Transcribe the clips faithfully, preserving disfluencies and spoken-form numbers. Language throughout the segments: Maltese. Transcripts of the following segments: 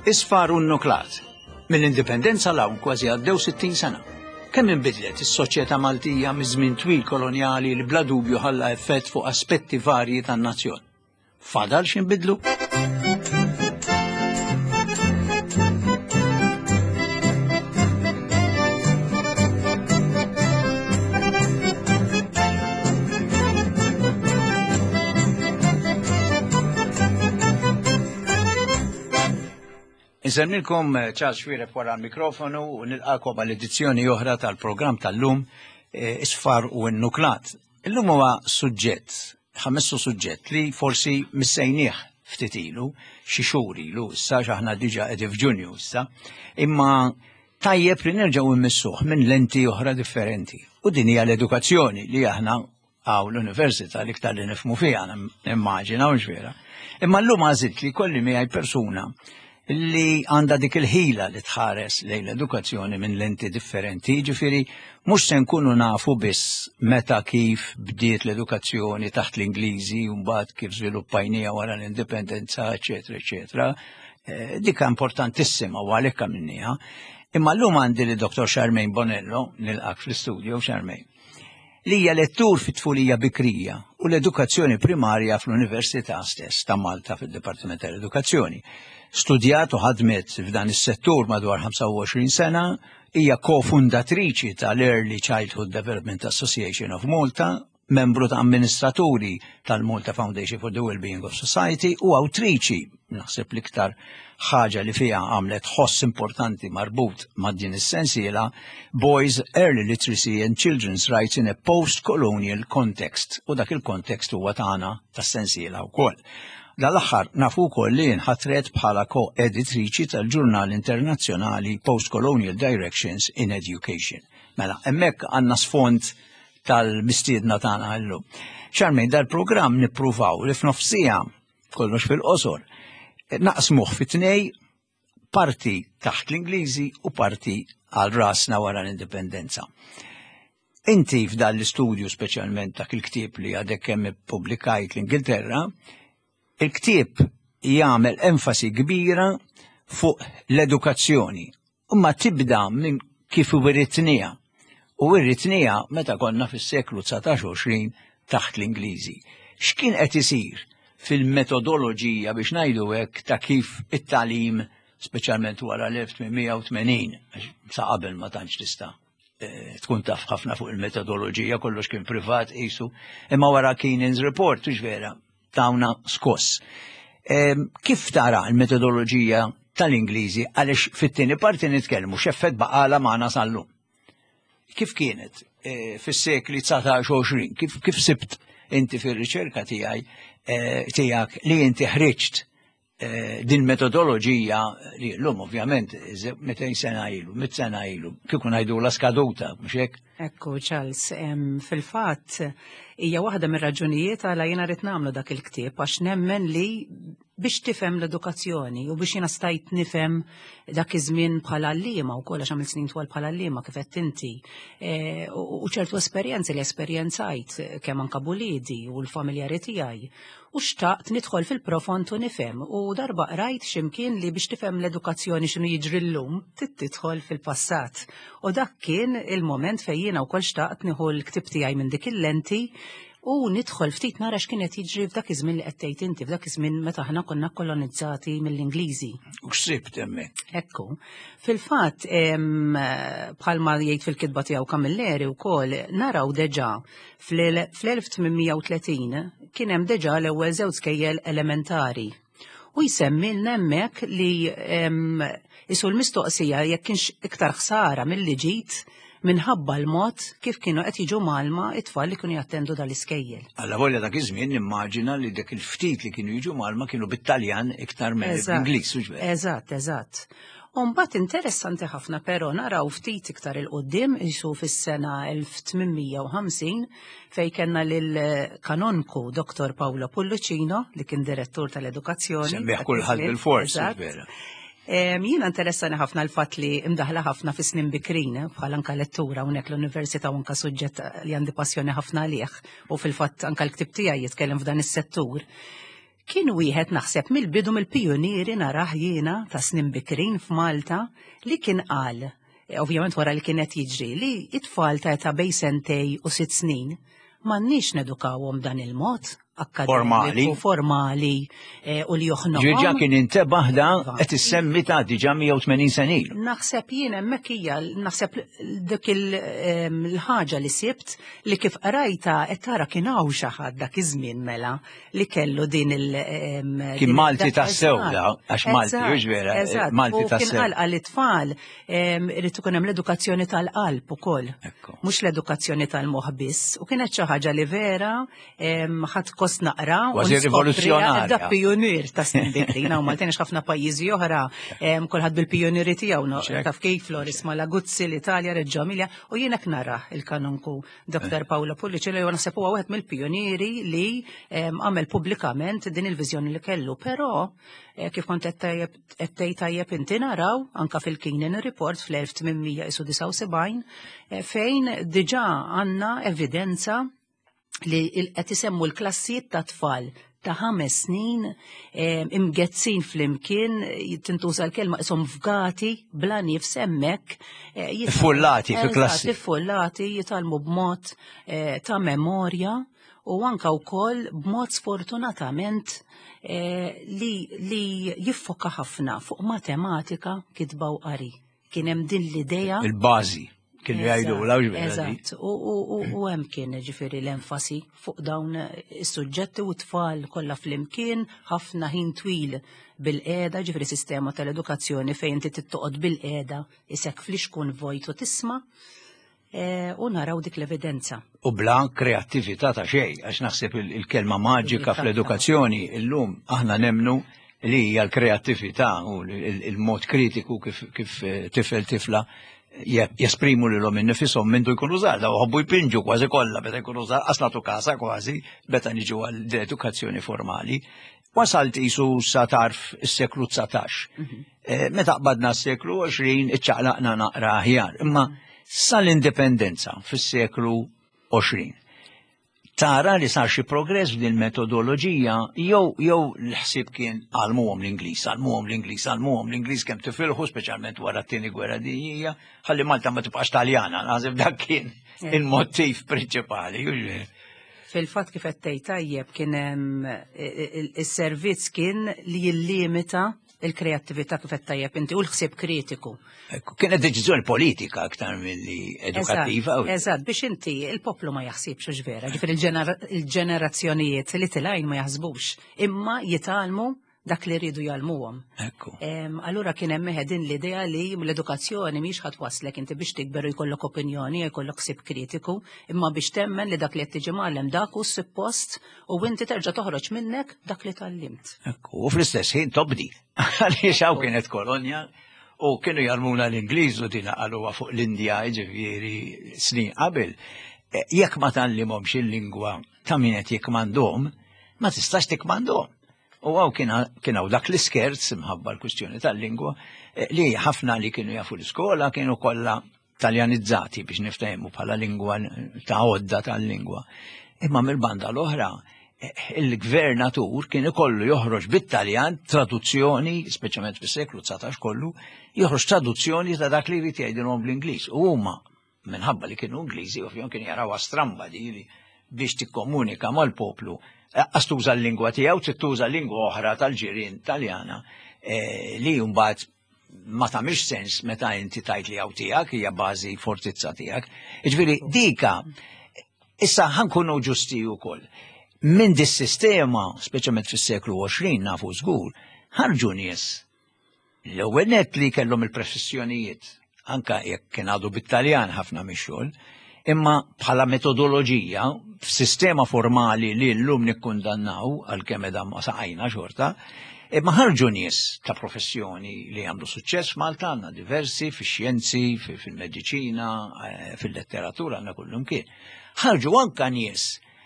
Isfar u nnuklat. Mill-indipendenza l-hawn kważi għaddew sittin sena. Kemm inbidlet is-soċjetà Maltija miż-żmien twil kolonjali li bla dubju ħalla effett fuq aspetti varji tan-nazzjon. Fadal x'inbidlu? Insemmilkom Charles Xwiref wara l-mikrofonu u nilqakom għall-edizzjoni oħra tal-programm tal-lum Isfar u nnuklat. Illum huwa suġġett, ħamessu suġġett li forsi missejnieh ftit ilu, xi xhur ilu issa x'aħna diġà qegħdi f'Ġunju issa, imma tajjeb li nerġgħu immissuh minn lenti oħra differenti. U din hija l-edukazzjoni li aħna għaw l-Università li iktar li nifhmu fiha nimmaġina u x'vera. Imma llum għażilt li kolli miegħi persuna li għanda dik il-ħila li tħares lejn l-edukazzjoni minn lenti differenti, ġifiri mhux se nkunu nafu biss meta kif bdiet l-edukazzjoni taħt l-Ingliżi u mbagħad kif żviluppajnija wara l-indipendenza, eċetera, eċetera. Eh, dika importantissima u għalhekk minnija. Imma llum għandi li doktor Charmaine Bonello nilqak fl-istudio Charmaine, li hija lettur fit-tfulija bikrija u l-edukazzjoni primarja fl-Università stess ta' Malta fid-Dipartiment tal-Edukazzjoni. Studjat u ħadmet f'dan is-settur madwar ħamsa u għoxrin sena, hija kofundatriċi tal-Early Childhood Development Association of Malta, membru ta' amministraturi tal-Malta Foundation for the Wellbeing of Society u awtriċi, naħseb l-iktar ħaġa li fiha għamlet ħoss importanti marbut ma' din is-sensiela, Boys Early Literacy and Children's Rights in a Post-Colonial Context, u dak il-kontekst huwa tagħna tas-sensiela wkoll. Dal-aħħar nafu wkoll li nħatret bħala ko-editriċi tal-Ġurnal Internazzjonali Post-Colonial Directions in Education. Mela, hemmhekk għandna sfond tal-mistiedna tagħna llum. Charmaine, dal-programm nippruvaw li f'nofsija kollox fil-qosor naqsmuh fit-tnej parti taħt l-Ingliżi u parti għal rasna wara l-indipendenza. Inti f'dan l-istudju speċjalment dak il-ktieb li għadek hemm ippubblikajt l-Ingilterra, il-ktieb jagħmel enfasi kbira fuq l-edukazzjoni, imma tibda minn kif wirritnija. U wirritnija meta konna fis-seklu tsatax għoxrin taħt l-Ingliżi. X'kien qed isir fil-metodoloġija biex ngħidu hekk ta' kif it-tagħlim speċjalment wara l-elf tminmija u tmenin, sa qabel ma tantx tista' tkun taf ħafna fuq il-metodoloġija, kollox kien privat qisu, imma wara Keenan's report mhux vera tawna skoss. E, kif tara l-metodoloġija tal-Ingliżi għaliex fit-tieni parti nitkellmu x'effett baqala magħna sal-lum? Kif kienet e, fis-sekli tsatax għoxrin? Kif, kif sibt inti fir-riċerka tiegħi e, tiegħek li inti ħriġt e, din metodoloġija li llum ovvjament metejn sena ilu, mit sena ilu, kieku ngħidula skaduta, mhux hekk? Ekku, Charles, fil-fatt hija waħda mir-raġunijiet għala jiena rrid nagħmlu dak il-ktieb għax nemmen li biex tifhem l-edukazzjoni u biex jiena stajt nifhem dak iż-żmien bħala għalliema wkoll għax għamilt snin twal bħala għalliema kif qed inti. E, u, u ċertu esperjenzi li esperjenzajt kemm anke b'uliedi u l-familjari tiegħi. U xtaqt nidħol fil-profond u nifhem u darba qrajt x'imkien li biex tifhem l-edukazzjoni x'inhu jiġri llum tidħol fil-passat. U dak kien il-moment fejn jiena wkoll xtaqt nieħu l-ktieb tiegħi minn dik il-lenti u nidħol ftit nara x'kienet jiġri f'dak iż-żmien li qed tgħid inti, f'dak iż-żmien meta aħna konna kolonizzati mill-Ingliżi. U x'sibt hemmhekk? Ekku. Fil-fatt bħalma jgħid fil-kitba tiegħu Camilleri wkoll naraw deġà fl-elf tminmija u tletin kien hemm deġà l-ewwel żewġ skejjel elementari. U jsemmilna hemmhekk li isu l-mistoqsija jekk kienx iktar ħsara milli ġid minħabba l-mod kif kienu qed jiġu malma it-tfal li kienu jattendu dal-iskejjel. Alla volja dak iż-żmien nimmaġina li dak il-ftit li kienu jiġu malma kienu bit-Taljan iktar mill Ingliż. Eżatt, eżatt. U mbagħad interessanti ħafna però naraw ftit iktar il-qudiem isu fis-sena elf tminmija u ħamsin fejn kellna lil kanonku Doktor Paolo Pulluccino li kien direttur tal-edukazzjoni. Semmih kulħadd bil-fors, vera. Jiena interessani ħafna l-fatt li imdaħla ħafna fi snin bikrin bħal anka lettura hawnhekk l-Università u anka suġġett li għandi passjoni ħafna għalih u fil-fatt anka l-ktieb tiegħi jitkellem f'dan is-settur. kien wieħed naħseb mill-bidu mill-pionieri naraħ jiena ta' snin bikrin f'Malta li kien qal, ovvjament wara li kienet jiġri, li it-tfal ta' ta' bej sentej u sitt snin m'għandniex nedukawhom dan il-mod akademiku formali u li joħnoqhom. Ġiġa kien intebaħ da qed issemmi ta' diġà mija u tmenin sen ilu. Naħseb jien hemmhekk hija naħseb dik il-ħaġa li sibt li kif qarajta qed tara kien hawn xi ħadd dak iż-żmien mela li kellu din il kien Malti tassew għax Malti mhux vera, Malti tassew. Kien qal għall-itfal irid ikun hemm l-edukazzjoni tal-qalb ukoll, mhux l-edukazzjoni tal-moħħ biss, u kienet xi ħaġa li vera ħadd kost naqra u rivoluzjonarja. Da pionier ta' snin bikrina u Maltin ħafna pajjiżi oħra kulħadd bil-pionieri tiegħu taf kif Floris Malaguzzi l-Italja, Reġġo Emilia u jien hekk nara il-kanunku doktor Paolo Pullici li naħseb huwa wieħed mill-pionieri li għamel pubblikament din il-viżjoni li kellu, però kif kont qed tajjeb inti naraw anke fil-Keenan Report fl-elf tminmija disa' u sebgħin fejn diġà għandna evidenza li qed isemmu l-klassijiet ta' tfal ta' ħames snin imgezzin fl-imkien tintuża l-kelma qishom fgati bla nifs hemmhekk iffullati fil-klassi. Iffullati jitalmu b'mod ta' memorja u anke wkoll b'mod sfortunatament li li jiffoka ħafna fuq matematika, kitba u qari. Kien hemm din l-idea il-bażi. Kienu jgħidu l-għawġ Eżatt, u hemm kien ġifieri l-enfasi fuq dawn is-suġġetti u tfal kollha flimkien ħafna ħin twil bil-qiegħda, ġifieri sistema tal-edukazzjoni fejn inti tittoqgħod bil-qiegħda isek fl-ixkun vojt u tisma' u naraw dik l-evidenza. U bla kreattività ta' xejn, għax naħseb il-kelma maġika fl-edukazzjoni illum aħna nemnu li hija l-kreattività u il-mod kritiku kif tifel tifla jesprimu li l-om innifisom mindu jkunu żgħar, daw ħobbu jpinġu kważi kollha meta jkunu żgħar, aslatu kasa kważi meta niġu għall-edukazzjoni formali. Wasalt isu sa tarf is-seklu tsatax. Meta qbadna s-seklu għoxrin iċċaqlaqna naqra aħjar, imma sal-indipendenza fis-seklu għoxrin. Tara li sar xi progress f'din metodoloġija jew jew l-ħsieb kien għalmuhom l-Ingliż, għalmuhom l-Ingliż, għalmuhom l-Ingliż kemm tifilħu speċjalment wara t-tieni gwerra dinjija, ħalli Malta ma tibqax Taljana, naħseb dak kien il-mottiv prinċipali. Fil-fatt kif qed tgħid tajjeb kien hemm is-servizz kien li jillimita il-kreattività kif qed tajjeb inti u l-ħsieb kritiku. Kienet deċiżjoni politika aktar milli edukattiva. Eżatt, biex inti il-poplu ma jaħsibx hux vera, ġifier il-ġenerazzjonijiet li tilgħin ma jaħsbux, imma jitalmu dak li rridu jgħalmuhom. Allura kien hemm din l-idea li l-edukazzjoni mhix ħadd waslek inti biex tikber jkollok opinjoni, jkollok ħsieb kritiku, imma biex temmen li dak li qed tiġi mgħallem dak hu suppost u inti terġa' toħroġ minnek dak li tallimt. U fl-istess ħin tobdi, għaliex hawn kienet kolonja u kienu jarmuna l-Ingliż u din qaluha fuq l-Indja ġifieri snin qabel. Jekk ma tallimhomx il-lingwa ta' min qed jikmandhom, ma tistax tikmandhom. U għaw kienaw dak l-iskerz imħabba l-kustjoni tal-lingwa li ħafna li kienu jafu l-iskola kienu kollha taljanizzati biex niftehmu bħala lingwa ta' għodda tal-lingwa. Imma mill-banda l-oħra il-gvernatur kien ikollu joħroġ bit-Taljan traduzzjoni, speċjalment fis-seklu tsatax kollu, joħroġ traduzzjoni ta' dak li jrid jgħidilhom bl-Ingliż. U huma minħabba li kienu Ingliżi ovvjament kien jaraw stramba di li biex tikkomunika mal-poplu għastuża l-lingwa tiegħu tittuża lingwa oħra tal-ġirien Taljana li mbagħad ma tagħmilx sens meta inti tajt li hawn tiegħek hija bażi fortizza tiegħek. Jiġifieri dika issa ħankunu ġusti wkoll. Minn dis-sistema, speċjalment fis-seklu għoxrin nafu żgur, ħarġu nies l-ewwel nett li kellhom il-professjonijiet anke jekk kien għadu bit-Taljan ħafna mix-xogħol, imma bħala metodoloġija f'sistema formali li llum nikkundannaw għalkemm edha ma saqajna xorta, imma ħarġu nies ta' professjoni li għamlu suċċess f'Malta għandna diversi fix-xjenzi, fil-mediċina, fil-letteratura għandna kullum kien. Ħarġu anke nies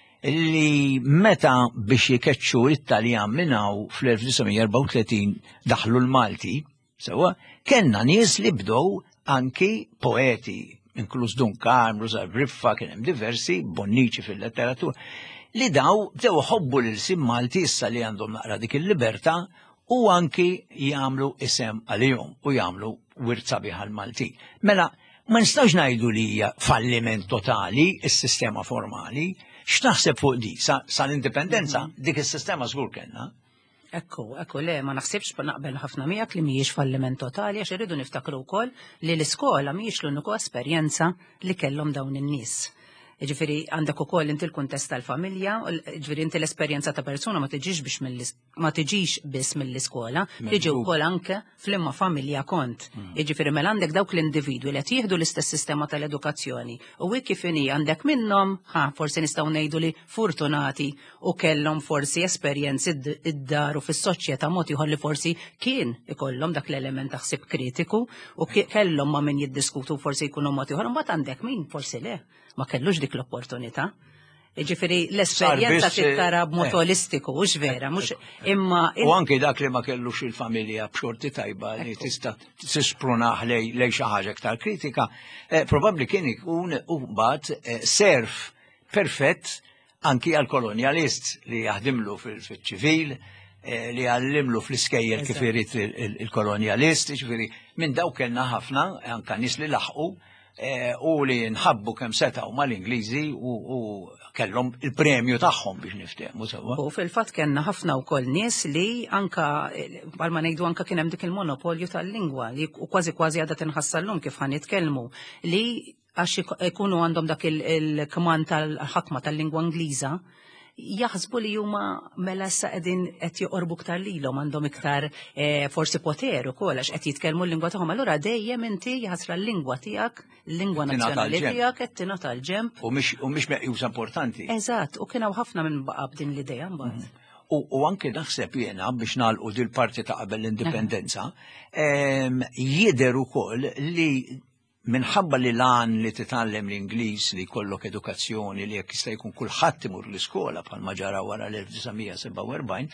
li meta biex jikeċċu it-Taljan minn hawn fl-elf tisa' erba' u tletin daħlu l-Malti, sewwa kellna nies li bdew anki poeti, inkluż Duncan, Rosa Briffa, kien hemm diversi, Bonnici fil-letteratura. li daw bdew ħobbu lil sim Malti issa li għandhom naqra dik il-libertà u anki jagħmlu isem għalihom u jagħmlu wirt sabiħ għall-Malti. Mela, ma nistgħux ngħidu li hija falliment totali is-sistema formali, x'taħseb fuq di sal-indipendenza dik is-sistema żgur kellna. Ekku, ekku, le, ma naħsibx naqbel ħafna miegħek li mhijiex falliment totali għax irridu niftakru wkoll li l-iskola mhijiex l-uniku esperjenza li kellhom dawn in-nies. Ġifieri għandek ukoll inti l-kuntest tal-familja, ġifieri inti l-esperjenza ta' persuna ma tiġix biex ma tiġix biss mill-iskola, tiġi wkoll anke fl-imma familja kont. Ġifieri mela għandek dawk l-individwi li qed jieħdu l-istess sistema tal-edukazzjoni u wi kif inhi għandek minnhom, ħa forsi nistgħu ngħidu li fortunati u kellhom forsi esperjenzi id-daru fis-soċjetà mod ieħor li forsi kien ikollhom dak l-element ta' ħsieb kritiku u kellhom ma' min jiddiskutu forsi jkunu mod ieħor, imbagħad għandek min forsi le. Ma kellux dik l-opportunità. Ġifieri l-esperjenza tittara b'mod holistiku, mhux vera, mhux imma. U anke dak li ma kellux il-familja b'xorti tajba li tista' tisprunaħ lej xi ħaġa aktar kritika, probabbli kien ikun mbagħad serf perfett anki għall-kolonjalist li jaħdimlu fil-ċivil, li għallimlu fl-iskejjel kif irid il-kolonjalist, ġifieri minn dawk kellna ħafna anke nies li laħqu u li nħabbu kemm setgħu mal-Ingliżi u kellhom il-premju tagħhom biex niftehmu sewwa. U fil-fatt kellna ħafna wkoll nies li anka bħalma ngħidu anke kien hemm dik il-monopolju tal-lingwa li kważi kważi għadha tinħassallhom kif ħanitkellmu li għax ikunu għandhom dak il-kman tal-ħakma tal-lingwa Ingliża jaħsbu li huma mela issa qegħdin qed joqorbu iktar lilhom għandhom iktar forsi poter ukoll għax qed jitkellmu l-lingwa tagħhom. Allura dejjem inti jaħasra l-lingwa tiegħek, l-lingwa nazzjonali tiegħek qed tingħata l-ġenb. U mhix meqjusa importanti. Eżatt, u kien hawn ħafna minn baqa' b'din l-idea mbagħad. U anke naħseb jiena biex nagħlqu dil parti ta' qabel l-indipendenza, jidher ukoll li minħabba li lan li titgħallem l-Ingliż li jkollok edukazzjoni li jekk jista' jkun kulħadd imur l-iskola bħalma ġara wara l-elf-tisgħomija seba' u erbgħin,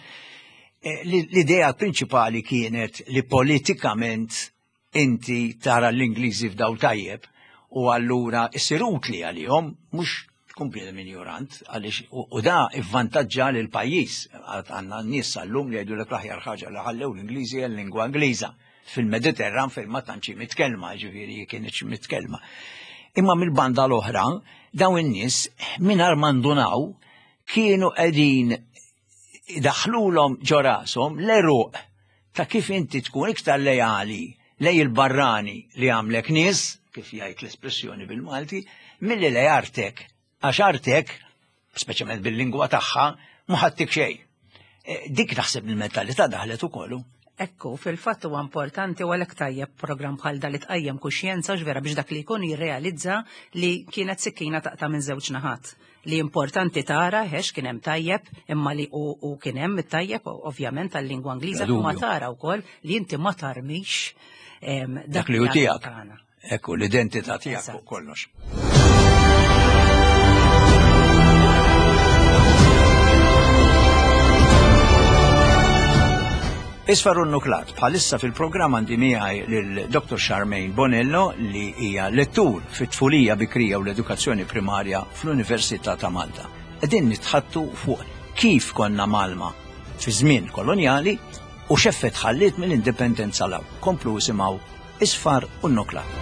l-idea prinċipali kienet li politikament inti tara l-Ingliżi f'daw tajjeb u allura issir utli għalihom mhux tkun bniedem ignorant għaliex u da ivvantaġġa lil pajjiż għandna nies għallum li jgħidu l-aħjar ħaġa li ħallew l-Ingliżi hija l-lingwa Ingliża. Fil-Mediterran fejn ma tantx mitkellma, ġifieri kienx mitkellma. Imma mill-banda l-oħra, dawn in-nies mingħajr ma ndunaw kienu qegħdin idaħħlulhom ġo rashom l-eruq ta' kif inti tkun iktar lejali lej il-barrani li għamlek nies, kif jgħid l-espressjoni bil-Malti, milli lej artek, għax artek, speċjalment bil-lingwa tagħha, ma ħadtik xejn. Dik naħseb il-mentalità daħlet ukoll. Ekku, fil-fatt huwa importanti u għalhekk tajjeb programm bħal da li tqajjem kuxjenza ġvera biex dak li jkun jirrealizza li kienet sikkina taqta' minn żewġ naħat. Li importanti tara ħex kien hemm tajjeb imma li u kien hemm it-tajjeb ovvjament tal-lingwa Ingliża ma tara wkoll li inti ma tarmix dak li hu tiegħek. Ekku, l-identità tiegħek fuq kollox. Isfar un-nuklat, bħalissa fil-programm għandi miegħi lil-Doktor Charmaine Bonello li hija lettur fit-tfulija bikrija u l-edukazzjoni primarja fl-Università ta' Malta. Qegħdin nitħattu fuq kif konna Malma fi żmien kolonjali u x'effett ħalliet mill-indipendenza law. Komplu isimgħu Isfar un-nuklat.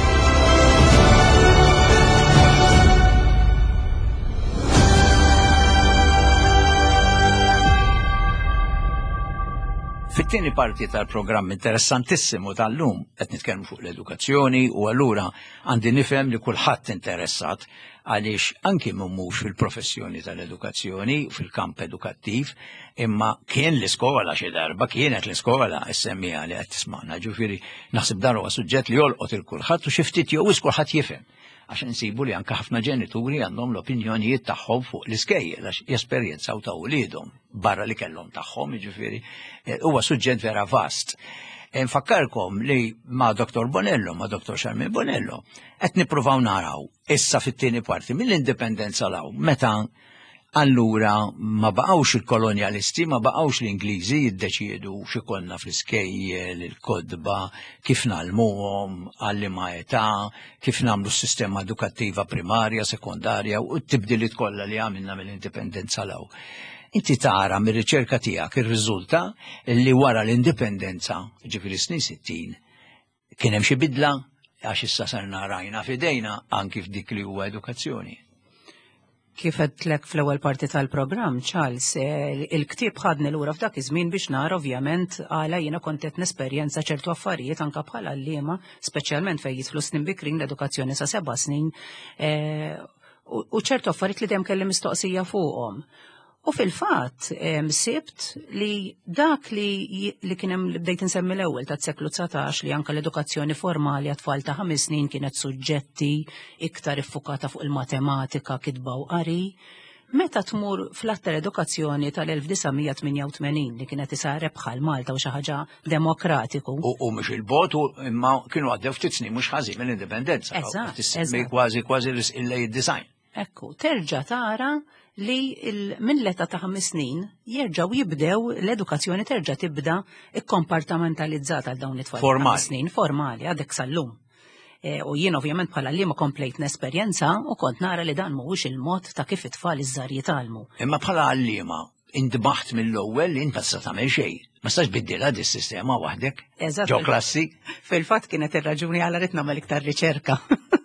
Fit-tieni parti tal-programm interessantissimu tal-lum qed nitkellmu fuq l-edukazzjoni u allura għandi nifhem li kulħadd interessat għaliex anki mhumux fil-professjoni tal-edukazzjoni fil-kamp edukattiv imma kien l-iskola xi darba kienet l-iskola issemmija li qed tisma'na. Ġifieri naħseb dan huwa suġġett li jolqot il-kulħadd u xi ftit jew kulħadd jifhem. Għax insibu li anke ħafna ġenituri għandhom l-opinjonijiet tagħhom fuq l-iskejjel għax jesperjenzaw ta' wliedhom barra li kellhom tagħhom, jiġifieri huwa suġġett vera vast. Nfakkarkom li ma' Doktor Bonello, ma' Doktor Charmaine Bonello, qed nippruvaw naraw issa fit-tieni parti mill-indipendenza law meta allura ma baqgħux il-kolonjalisti, ma baqgħux l-Ingliżi jiddeċiedu x'ikollna fl-iskejjel, il-kodba, kif nagħlmuhom, għal ma età, kif nagħmlu s-sistema edukattiva primarja, sekondarja u t-tibdiliet kollha li għamilna mill-indipendenza law. Inti tara mir-riċerka tiegħek ir-riżulta li wara l-indipendenza, ġifieri snin sittin, kien hemm xi bidla għax issa sarna rajna f'idejna anki f'dik li huwa edukazzjoni. Kif għedtlek fl-ewwel parti tal-programm, Charles, il-ktieb ħadni lura f'dak iż-żmien biex nara ovvjament għala jiena kont qed nesperjenza ċertu affarijiet anke bħala għalliema, speċjalment fejn jidħlu snin bikrin l-edukazzjoni sa seba' snin, u ċertu affarijiet li dejjem kelli mistoqsija fuqhom. U fil-fatt sibt li dak li li kien hemm li bdejt insemmi l-ewwel tas-seklu tsatax li anke l-edukazzjoni formali għat-tfal ta' ħames snin kienet suġġetti iktar iffukata fuq il-matematika, kitba u qari. Meta tmur fl-attar edukazzjoni tal-elf tisa' tminja u tmenin li kienet isa rebħa l-Malta u xi ħaġa demokratiku. U mhux il-bot imma kienu għaddew ftit snin mhux ħażin mill-indipendenza. Eżatt. Kważi kważi il-design. Ekku, terġa' tara li minn l-età ta' ħames snin jerġgħu jibdew l-edukazzjoni terġa' tibda ikkompartamentalizzata għal dawn it-tfal ta' ħames snin formali għadek sal-lum. U jien ovvjament bħala li ma komplejt nesperjenza u kont nara li dan mhuwiex il-mod ta' kif it-tfal iż-żar jitalmu. Imma bħala għalliema indbaħt mill-ewwel li inti tista' tagħmel xejn. Ma stax biddilha di s-sistema waħdek. Ġo klassi. Fil-fatt kienet ir-raġuni għal rid nagħmel iktar riċerka.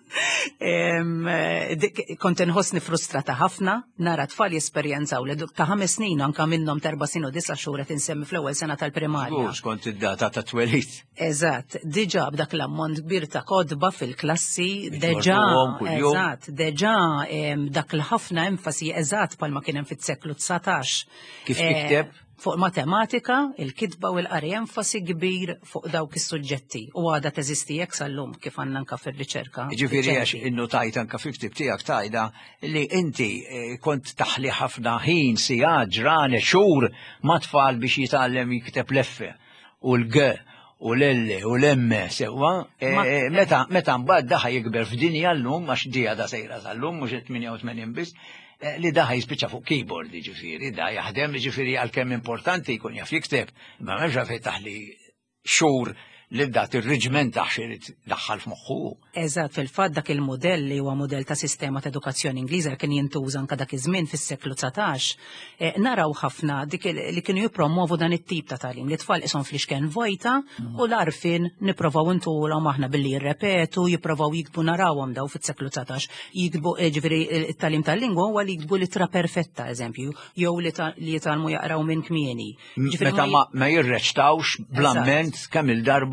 Kont inħossni frustrata ħafna, nara tfal jesperjenzaw li ta' ħames snin anka minnhom terba' sin u disa' xhur qed insemmi fl-ewwel sena tal-primarja. Skont id-data ta' twelid. Eżatt, diġà b'dak l-ammont kbir ta' kodba fil-klassi, deġà eżatt, deġà dak l-ħafna enfasi eżatt bħalma kien hemm fis-seklu tsatax. Kif tikteb? Fuq matematika, il-kitba u l-qari enfasi kbir fuq dawk is-suġġetti. U għadha teżisti hekk sal-lum kif għandna anke fir-riċerka. Ġifieri għax innotajt anke fil-ktieb tiegħek tajda li inti kont taħli ħafna ħin, sigħat, ġranet, xhur ma' tfal biex jitgħallem jikteb l-effe u l-g u l-elle u l-emme sewwa. Meta meta mbagħad daħa jikber f'dinja llum għax dija da sejra tal-lum mhux tminja u tmenin biss. Li daħ jispiċċa fuq keyboard ġifieri, da jaħdem ġifieri għalkemm importanti jkun jaf jikteb, ma m'hemmx fejn taħli xhur li dat ir-riġment taħxirid daħħal f'moħħu. Eżatt, fil-fatt dak il-modell li huwa modell ta' sistema ta' edukazzjoni Ingliża kien jintuża anke dak iż-żmien fis-seklu tsatax, naraw ħafna dik li kienu jippromovu dan it-tip ta' tagħlim li tfal ishom fl-ixken vojta u l-arfin nipprovaw intulhom aħna billi jirrepetu, jippruvaw jiktbu narawhom daw fis-seklu tsatax, jiktbu ġifieri it-tagħlim tal-lingwa huwa li jiktbu littra perfetta eżempju, jew li jitalmu jaqraw minn kmieni. Meta ma jirreċtawx blamment kemm il-darba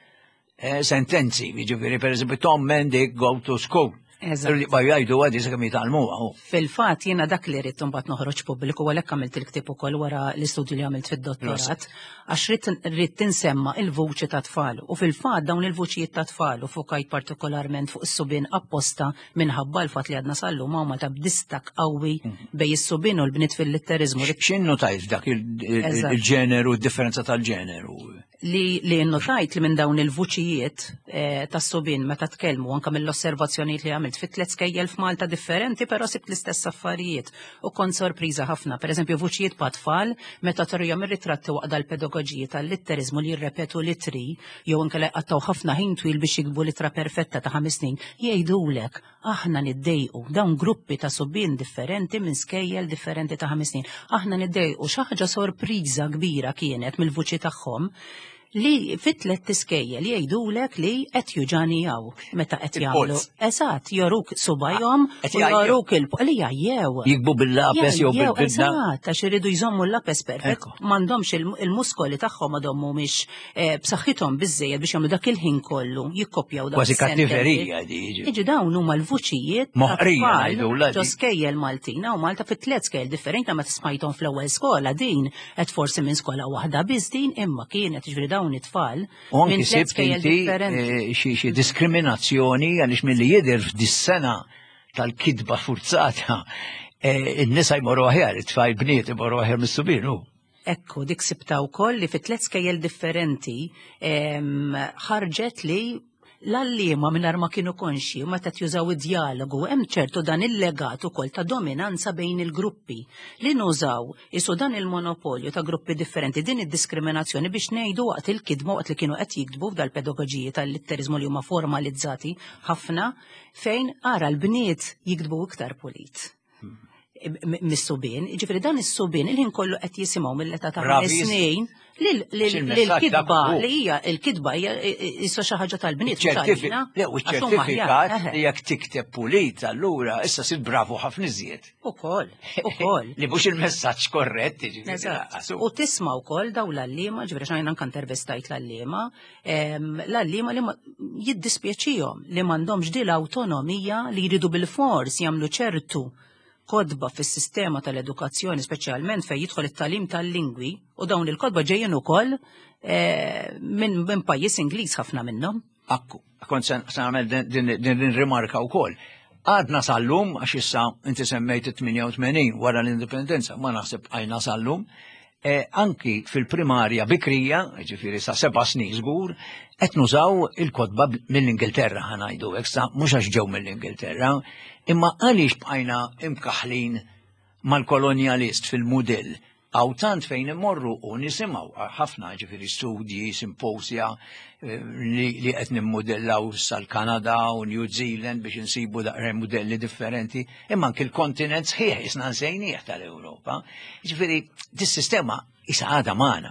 sentenzi, ġifieri pereżempju Tom Mendick go to school. Li jgħidu għadi sa' kemm jitalmuha. Fil-fatt jiena dak li rrid imbagħad noħroġ pubbliku għalhekk għamilt il-ktieb ukoll wara l-istudju li għamilt fid-dottorat għax rrid tinsemma il-vuċi ta' tfal u fil-fatt dawn il-vuċijiet ta' tfal u fukajt partikolarment fuq is-subien apposta minħabba l-fatt li għadna sallum huma ta' b'distak qawwi bejn is-subien u l-bniet fil-litterizmu. X'innotajt dak il-ġeneru, d-differenza tal-ġeneru? Li li innotajt li minn dawn il-vuċijiet tas-subien meta tkellmu anke mill-osservazzjonijiet li għamilt fit tliet skejjel f'Malta differenti, però sibt l-istess affarijiet u kont sorpriża ħafna. Pereżempju vuċijiet pa' tfal meta torjhom ir-ritratti waqda l-pedagoġija tal-litterizmu li jirrepetu litri jew anke qattaw ħafna ħin twil biex jikbu litra perfetta ta' ħames snin, jgħidulek aħna niddejqu dawn gruppi ta' subien differenti minn skejjel differenti ta' ħames snin. Aħna niddejqu xi ħaġa sorpriża kbira kienet mill-vuċi tagħhom li fit-tlet tiskejjel li jgħidulek li qed juġanijaw meta qed jagħmlu. Eżatt, joruk subajhom u joruk il-li jgħajjew. Jikbu bil-lapes jew bil-bidna. Eżatt, għax iridu jżommu l-lapes perfett. M'għandhomx il-muskoli tagħhom għadhom mhumiex b'saħħithom biżżejjed biex jagħmlu dak il-ħin kollu, jikkopjaw dak. Kważi kattiverija di. Jiġi dawn huma l-vuċijiet ġo skejjel Maltina u Malta fit-tliet skejjel differenti ma tismajthom fl-ewwel skola din qed forsi minn skola waħda biss din imma kienet jiġri dawn it-tfal. U anki sibt inti xi diskriminazzjoni għaliex milli jidher f'dis-sena tal-kidba forzata in-nisa jmorru aħjar, it-tfal bniet imorru aħjar mis-subien hu. Ekku, dik sibta wkoll li fit tliet skejjel differenti ħarġet li l-allima mingħajr ma kienu konxi u meta jużaw id-dialogu hemm ċertu dan il-legat ukoll ta' dominanza bejn il-gruppi li nużaw isu dan il-monopolju ta' gruppi differenti din id-diskriminazzjoni biex ngħidu waqt il-kidma waqt li kienu qed jiktbu f'dal-pedagoġiji tal-litterizmu li huma formalizzati ħafna fejn ara l-bniet jiktbu iktar pulit. Mis-subien, ġifri dan is-subien il-ħin kollu qed jisimgħu mill-età ta' ħames snin l-kidba li hija l-kidba hija issa xi ħaġa tal-bniet ċertifika. Le u ċertifikat li jekk tikteb pulit allura issa sil bravu ħafna iżjed. Ukoll, ukoll. Li mhux il-messaġġ korrett jiġifieri. U tisma' wkoll dawn l-allima, ġifieri xajn anke intervistajt l-allima, l-allima li jiddispjaċihom li m'għandhomx din l-awtonomija li jridu bil-fors jagħmlu ċertu kodba fis-sistema tal-edukazzjoni speċjalment fejn jidħol it-tagħlim tal-lingwi u dawn il-kodba ġejjin ukoll minn minn pajjiż Ingliż ħafna minnhom. Akku, kont se nagħmel din rimarka wkoll. Għadna sal-lum għax issa inti semmejt it-tminja u tmenin wara l-indipendenza ma naħseb għajna sal-lum. Anki fil-primarja bikrija, ġifieri sa seba' snin żgur, qed nużaw il-kodba mill-Ingilterra ħanajdu hekk sa mhux għax ġew mill-Ingilterra, imma għaliex bqajna imkaħlin mal-kolonjalist fil-mudell għaw tant fejn immorru u nisimgħu ħafna ġifieri studji, simposja li qed nimmodellaw sal-Kanada u New Zealand biex insibu daqra modelli differenti, imma anke l-kontinent sħiħ isna nsejnieh tal-Ewropa. Ġifieri dis-sistema isa għadha magħna.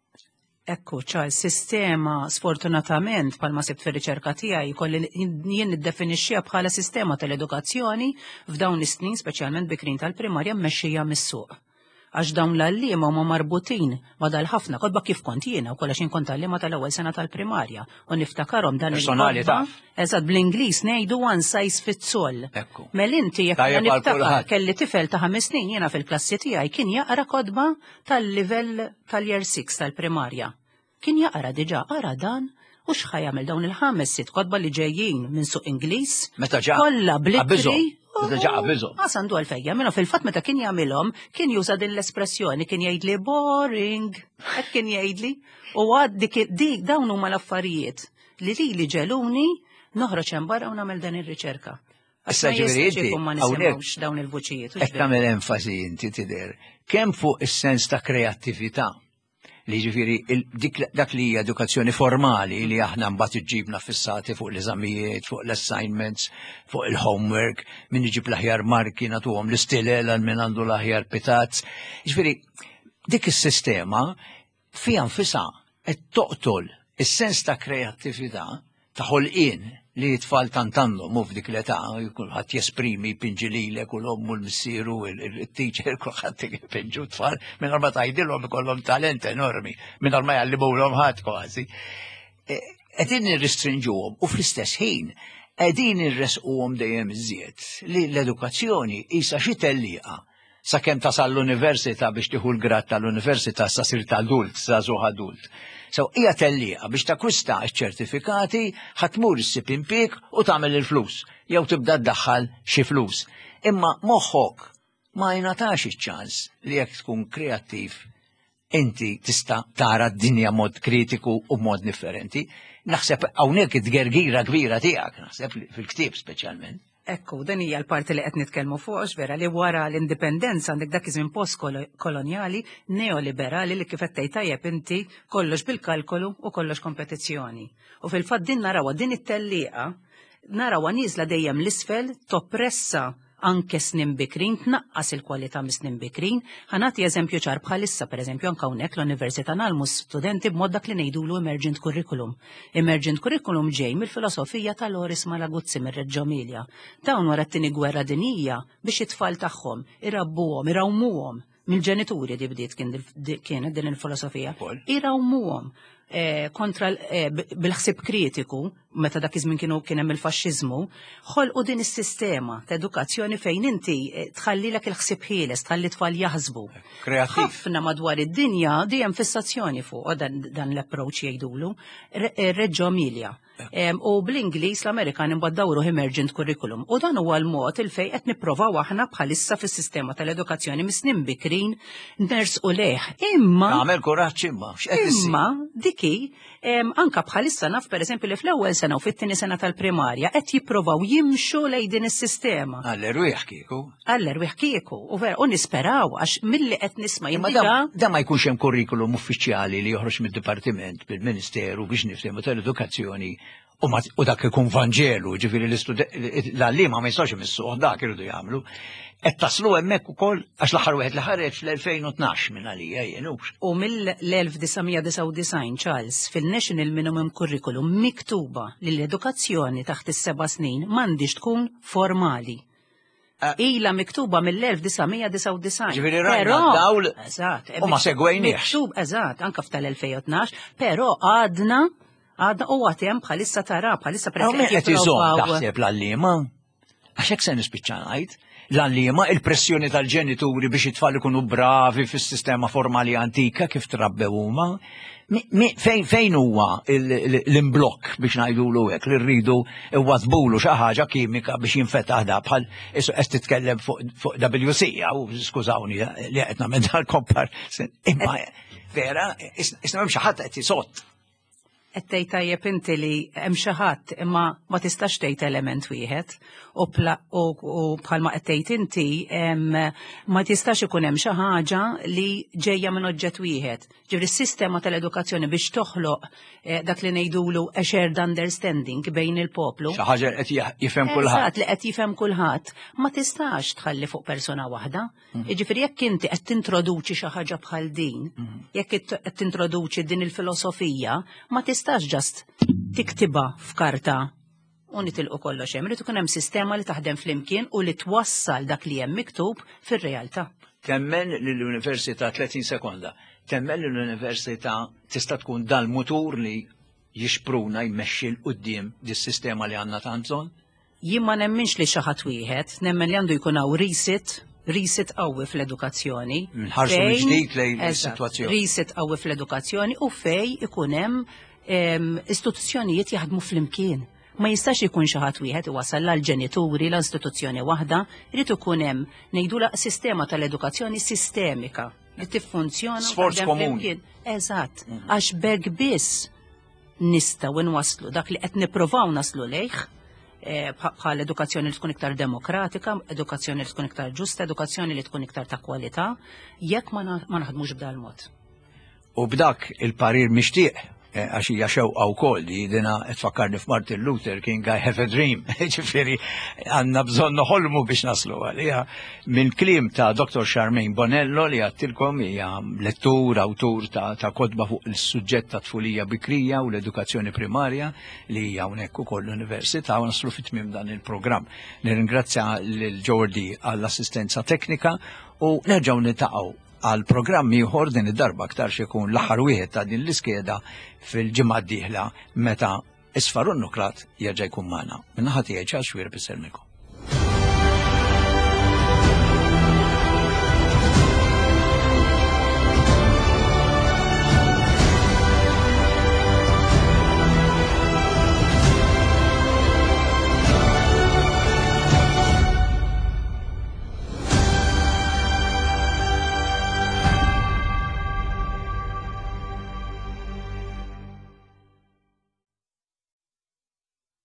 Ekku, ċar, sistema sfortunatament palma sibt fir-riċerka tiegħi kolli jien niddefinixxiha bħala sistema tal-edukazzjoni f'dawn is-snin speċjalment bikrin tal-primarja mmexxija mis-suq. Għax dawn l-allima huma marbutin ma dal-ħafna kodba kif kont jiena wkoll għax inkont allima tal-ewwel sena tal-primarja u niftakarhom dan il-kodba eżatt bl-Ingliż ngħidu one size fits all. Mel inti jekk niftakar kelli tifel ta' ħames snin jiena fil-klassi tiegħi kien jaqra kodba tal-livell tal-year six tal-primarja. Kien jaqra diġà ara dan u x'ħajjagħmel dawn il-ħames sitt kodba li ġejjin minn suq Ingliż kollha bl-ittri. Għasandu għal-fejja, minnu fil-fat meta kien jagħmilhom kien juża din l-espressjoni, kien jgħidli boring, hekk kien jgħidli, u għad dik dawn huma l-affarijiet li li li ġeluni noħroġ hemm barra u nagħmel dan ir-riċerka. Issa ġifieri ma nisimgħux dawn il-vuċijiet. Hekk tagħmel enfasi inti tidher kemm fuq is-sens ta' kreattività li ġifiri dak li hija edukazzjoni formali li aħna mbagħad iġġibna fissati fuq l-eżamijiet, fuq l-assignments, fuq il-homework, min iġib l-aħjar marki nagħtuhom l-istilel għal min għandu l-aħjar pitazz. Ġifieri dik is-sistema fiha nfisha qed toqtol is-sens ta' kreattività ta' ħolqien li t-tfal tant għandhom u f'dik l-età kulħadd jesprimi pinġililek u l-ommu l-missieru il-teacher kulħadd pinġu tfal mingħajr ma tgħidilhom ikollhom talent enormi mingħajr ma jgħallimulhom ħadd kważi. Qegħdin nirristrinġuhom u fl-istess ħin qegħdin irresquhom dejjem iżjed li l-edukazzjoni qisha xi tellieqa sakemm tasal l-università biex tieħu l-grad tal-università sa sirt adult, sa żugħ adult. So, hija tellieqa biex takwista ċ-ċertifikati ħatmur issib impjieg u tagħmel il-flus, jew tibda ddaħħal xi flus. Imma moħħok ma jingħatax iċ-ċans li jekk tkun kreattiv inti tista' tara d-dinja mod kritiku u mod differenti. Naħseb hawnhekk id-gergira kbira tiegħek, naħseb fil-ktieb speċjalment. Ekku, dan hija l-parti li qed nitkellmu fuq vera li wara l-indipendenza għandek dak iż-żmien post-kolonjali neoliberali li kif qed tgħid tajjeb inti kollox bil-kalkolu u kollox kompetizzjoni. U fil-fatt din narawha din it-tellieqa narawha nieżla dejjem l-isfel toppressa anke snin bikrin, tnaqqas il-kwalità mis snin bikrin. Ħanati eżempju ċar bħalissa pereżempju anke hawnhekk l-Università nagħmlu studenti b'mod dak li ngħidulu emergent curriculum. Emergent curriculum ġej mill-filosofija tal-Loris Malaguzzi mir-Reġġo Emilia. Dawn wara t-tieni gwerra dinjija biex it-tfal tagħhom irabbuhom, irawmuhom mill-ġenituri di bdiet kienet din il-filosofija. Irawmuhom kontra bil-ħsib kritiku, meta dak iż-żmien kienu kien hemm il-faxxiżmu, ħolqu din is-sistema ta' edukazzjoni fejn inti tħallilek il-ħsib ħieles, tħalli tfal jaħsbu. Ħafna madwar id-dinja dejjem fissazzjoni fuq dan l-approach jgħidulu, Reġġo Emilia. U bl-Ingliż l-Amerikan imbagħad emergent curriculum. U dan huwa l-mod il-fejn qed nipprovaw aħna bħalissa fis-sistema tal-edukazzjoni mis-snin bikrin nersqu leħ. Imma Għamel kuraġġ imma Imma diki anka bħalissa naf pereżempju li fl-ewwel sena u fit-tieni sena tal-primarja qed jippruvaw jimxu lejn din is-sistema. Għall-erwieħ kieku. Għall-erwieħ kieku, u vera, u nisperaw għax milli qed nisma' Imma jindika. da ma jkunx hemm kurrikulum uffiċjali li joħroġ mid-dipartiment bil-Ministeru biex niftehmu tal-edukazzjoni u dak ikun vanġelu, ġifieri l-għalliema ma jistax imissuh dak iridu jagħmlu. Qed taslu hemmhekk ukoll għax l-aħħar wieħed li ħareġ l-elfejn u tnax minn għalija jenux. U mill-1999 Charles fil-National Minimum Curriculum miktuba li l-edukazzjoni taħt is-seba' snin m'għandix tkun formali. Ila miktuba mill-1999. Ġifieri rajna dawl u ma segwejniex. Miktub eżatt anke f'tal-elfejn u tnax, però għadna għadna u għatem bħalissa tara bħalissa preferenti. Qed iżomm taħseb l-għalliema għax hekk se nispiċċa ngħid. L-għalliema il-pressjoni tal-ġenituri biex it-tfal ikunu bravi fis-sistema formali antika kif trabbew huma. Fejn huwa l-imblokk biex ngħidulu hekk li rridu iwaħbulu xi ħaġa kimika biex jinfetaħ da bħal qed titkellem fuq W C u skużawni li qed nagħmel dal-kompar. Imma vera isna hemm xi ħadd qed isott. Qed tgħid tajjeb inti li hemm xi ħadd imma ma tistax tgħid element wieħed u bħalma qed tgħid inti ma tistax ikun hemm xi ħaġa li ġejja minn oġġett wieħed. Ġifieri s-sistema tal-edukazzjoni biex toħloq dak li ngħidulu a shared understanding bejn il-poplu. Xi ħaġa qed jifhem kulħadd. Li qed jifhem kulħadd ma tistax tħalli fuq persuna waħda. Jiġifieri jekk inti qed tintroduċi xi ħaġa bħal din, jekk qed tintroduċi din il-filosofija, ma tistax ġast tiktiba f'karta u nitilqu kollox hemm. Irid ikun hemm sistema li taħdem flimkien u li twassal dak li hemm miktub fir-realtà. Temmen lill-Università tletin sekonda. Temmen lill-Università tista' tkun dal-mutur li jixpruna jmexxi l-qudiem dis-sistema li għandna tant bżonn? Jien ma nemminx li xi ħadd wieħed, nemmen li għandu jkun hawn risit risit qawwi fl-edukazzjoni. Nħarsu mill-ġdid lejn is-sitwazzjoni. Risit qawwi fl-edukazzjoni u fej ikun hemm istituzzjonijiet jaħdmu flimkien. Ma jistax ikun xi ħadd wieħed iwassal l-ġenituri l-istituzzjoni waħda, irid ikun hemm ngħidula sistema tal-edukazzjoni sistemika li tiffunzjona sforz komuni. Eżatt, għax bekk biss nistgħu nwasslu dak li qed nippruvaw naslu lejh bħal edukazzjoni li tkun iktar demokratika, edukazzjoni li tkun iktar ġusta, edukazzjoni li tkun iktar ta' kwalità, jekk ma naħdmux b'dal mod. U b'dak il-parir mixtieq għax hija xewqa wkoll li dina tfakkarni f'Martin Luther King I have a dream. Ġifieri għandna bżonn noħolmu biex naslu għaliha. Minn kliem ta' Doktor Charmaine Bonello li għattilkom hija lettur, awtur ta' kodba fuq is-suġġett ta' tfulija bikrija u l-edukazzjoni primarja li hija hawnhekk ukoll l-Università u naslu fit-tmiem dan il-programm. Nirringrazzja lil Jordi għall-assistenza teknika u nerġgħu niltaqgħu għal programm ieħor din id-darba aktar xekun l-aħħar wieħed ta' din l-iskeda fil-ġimgħa d-dieħla meta Isfar u Nuklat jerġa' jkun magħna. Min-naħa tiegħi Charles Xwierbes Selmeko.